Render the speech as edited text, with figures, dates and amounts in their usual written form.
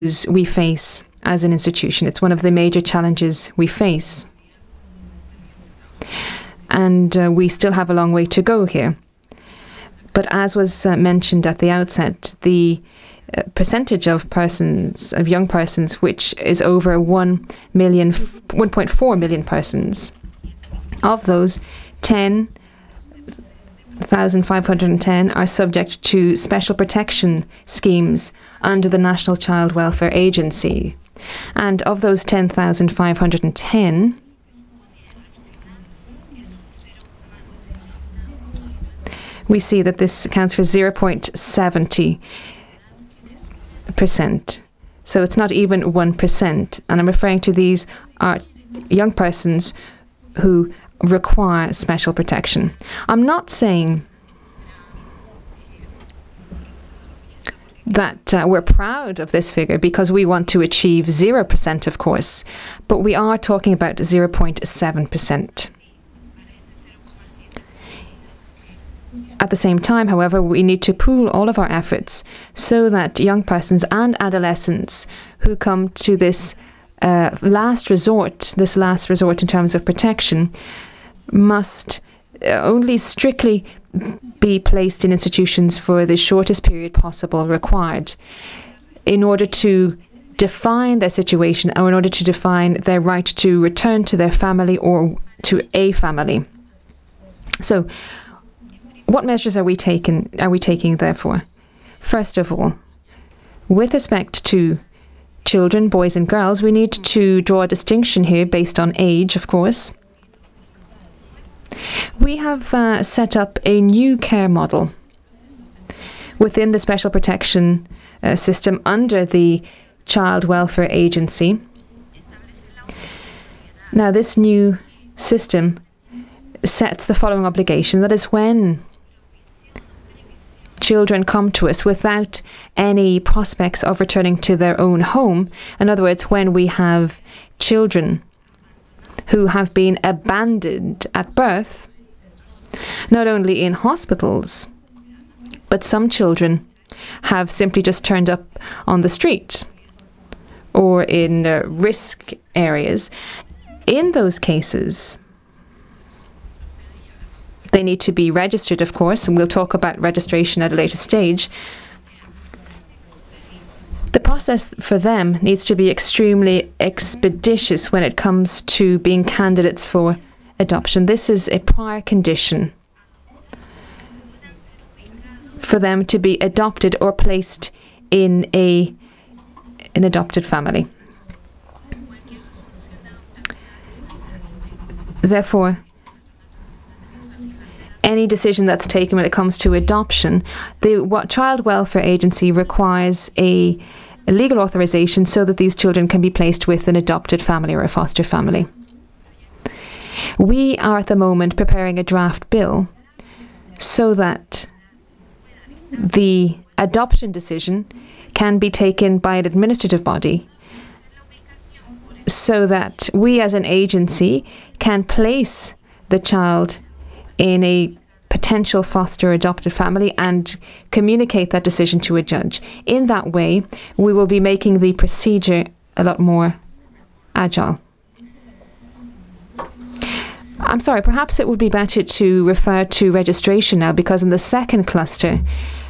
we face as an institution. It's one of the major challenges we face. And we still have a long way to go here. But as was mentioned at the outset, the percentage of young persons, which is over 1.4 million persons, of those, 10,510 are subject to special protection schemes under the National Child Welfare Agency. And of those 10,510, we see that this accounts for 0.70%. So it's not even 1%. And I'm referring to these are young persons who require special protection. I'm not saying that we're proud of this figure because we want to achieve 0%, of course, but we are talking about 0.7%. At the same time, however, we need to pool all of our efforts so that young persons and adolescents who come to this last resort in terms of protection, must only strictly be placed in institutions for the shortest period possible required in order to define their situation or in order to define their right to return to their family or to a family. So, what measures are we taking therefore? First of all, with respect to children, boys and girls, we need to draw a distinction here based on age, of course. We have set up a new care model within the Special Protection System under the Child Welfare Agency. Now, this new system sets the following obligation. That is, when children come to us without any prospects of returning to their own home, in other words, when we have children who have been abandoned at birth, not only in hospitals, but some children have simply just turned up on the street or in risk areas. In those cases, they need to be registered, of course, and we'll talk about registration at a later stage. The process for them needs to be extremely expeditious when it comes to being candidates for adoption. This is a prior condition for them to be adopted or placed in an adopted family. Therefore, any decision that's taken when it comes to adoption, the Child Welfare Agency requires a legal authorization so that these children can be placed with an adopted family or a foster family. We are at the moment preparing a draft bill so that the adoption decision can be taken by an administrative body so that we as an agency can place the child in a potential foster adopted family and communicate that decision to a judge. In that way, we will be making the procedure a lot more agile. I'm sorry, perhaps it would be better to refer to registration now, because in the second cluster,